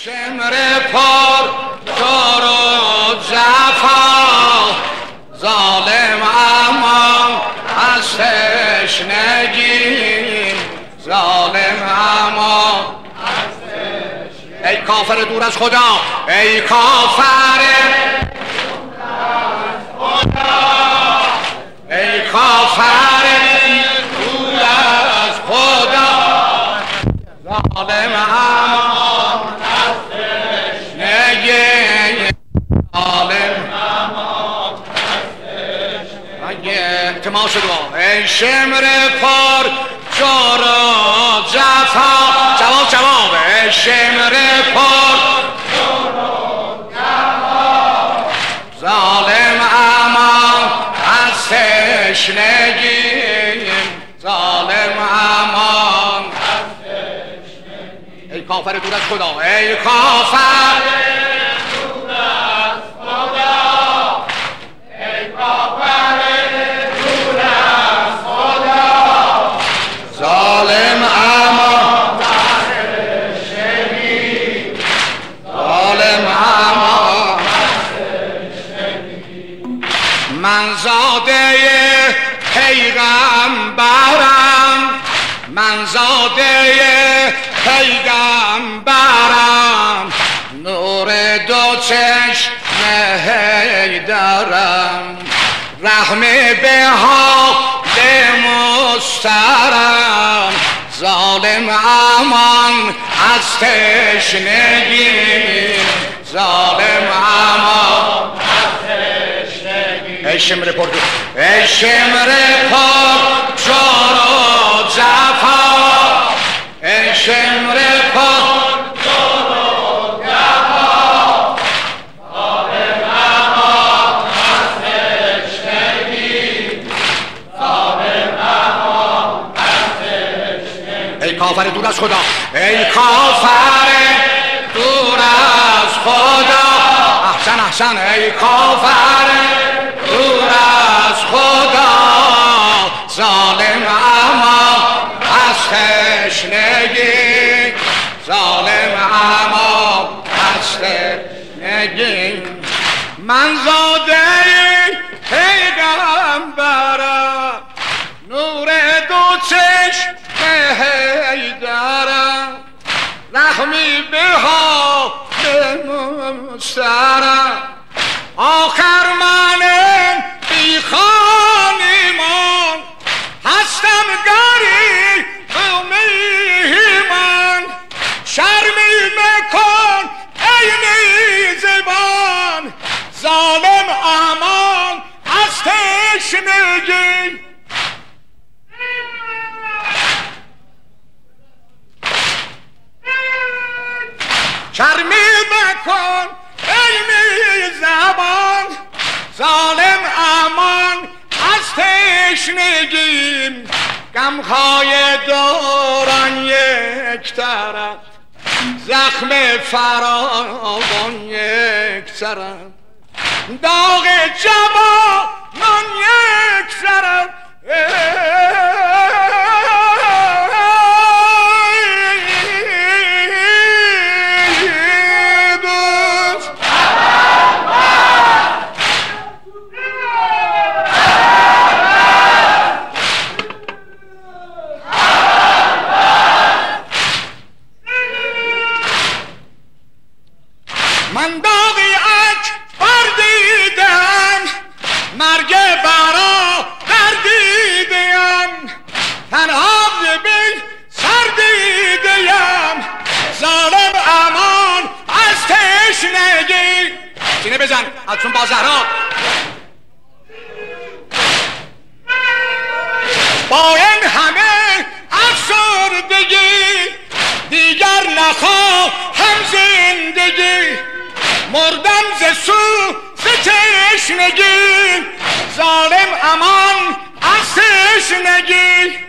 شمر پر جور و جفا ظالم اما از تشنگی ظالم اما ای کافر دور از خدا ای کافر دور از خدا ای کافر دور از خدا ظالم اما از تشنگی ظالم اما از تشنگی تماش دعا ای شمر پر جور و جفا جواب ای شمر پر جور و جفا ظالم امان از تشنگی ظالم امان از تشنگی ای کافر دور از خدا ای کافر دور از خدا ای کافر دور از خدا ظالم امان از تشنگی ظالم امان از تشنگی من زاده پیغمبرم من زاده پیغمبرم نور دو چشم حیدرم رحم به حال مسترم ظالم امان از تشنگی ظالم امان از تشنگی ای شمر پر ای شمر پر جور و جفا ای شمر پر جور و جفا ظالم امان از تشنگی ظالم امان از تشنگی ای کافر دور از خدا ای کافر دور از خدا احسن ای کافر دور از خدا ظالم امان از تشنگی ظالم امان از تشنگی من زاده پیغمبرم نور دو چشم حیدرم رحمی به حال مسترم آخر من بی خانمان هستم گری من شرمی مکن ای زبان ظالم امان از تشنگی شرمی مکن ای زبان ظالم امان از تشنگی غمهای دوران یک طرف زخم فراوان یک طرف داغ جوانان یک طرف من داغی اکبر دیدم مرگ برادر دیدم تنها بی سر دیدم ظالم امان از تشنگی سینه بزن از چون با زهرا با این همه افسردگی دیگر نخواهم زندگی مردم ز سوز تشنگی ظالم امان از تشنگی